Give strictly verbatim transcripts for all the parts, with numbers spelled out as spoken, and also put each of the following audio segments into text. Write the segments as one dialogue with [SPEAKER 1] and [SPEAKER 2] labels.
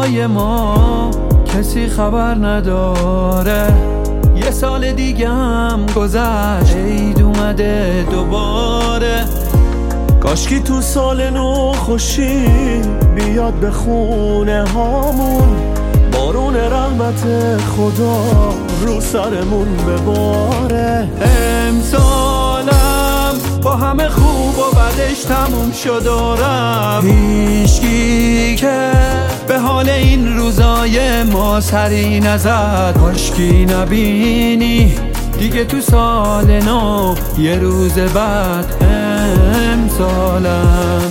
[SPEAKER 1] روزای ما کسی خبر نداره. یه سال دیگه هم گذشت، عید اومده دوباره.
[SPEAKER 2] کاشکی تو سال نو خوشی بیاد به خونه هامون، بارون رحمت خدا رو سرمون بباره.
[SPEAKER 1] امسالم با همه خوب و بدش تموم شد و رفت، هیچکی که به حال این روزای ما سری نزد. کاشکی نبینی دیگه تو سال نو یه روز بعد. امسالم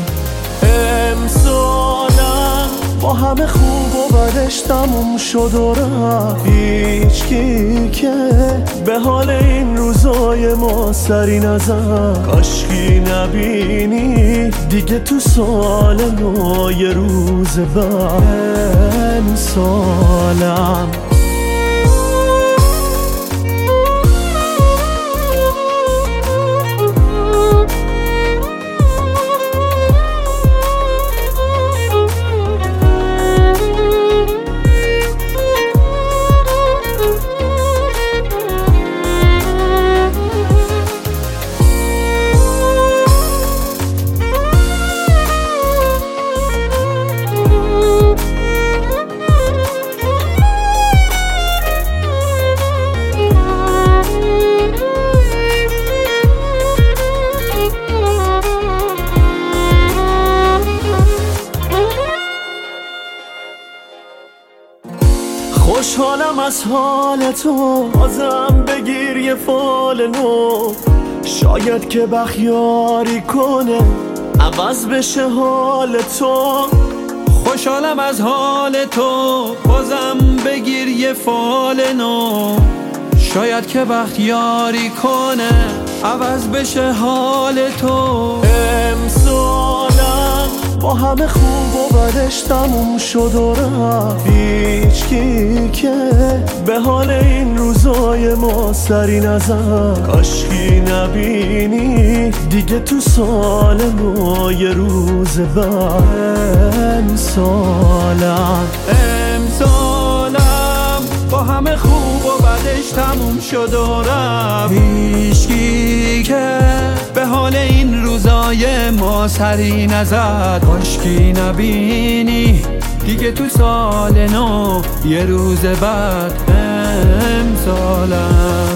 [SPEAKER 2] امسالم با همه خوب و بدش تموم شد و رفت، هیچکی که به حال این روزای ما سری نزد. کاشکی نبینی دیگه تو سال نو یه روز بعد. امسالم خوشحالم از حال تو، بازم بگیر یه فال نو. شاید که بخیاری کنه عوض بشه حال تو.
[SPEAKER 1] خوشحالم از حال تو، بازم بگیر یه فال نو. شاید که بختیاری کنه عوض بشه حال تو.
[SPEAKER 2] امسالم با همه خوب و بدش تموم شد و رفت، هیچکی که به حال این روزای ما سری نزد. کاشکی نبینی دیگه تو سال نو یه روز بعد. امسالم
[SPEAKER 1] امسالم با همه خوب و بدش تموم شد و رفت، هیچکی که به حال این روزای ما سری نزد. کاشکی نبینی دیگه تو سال نو یه روز بعد. امسالم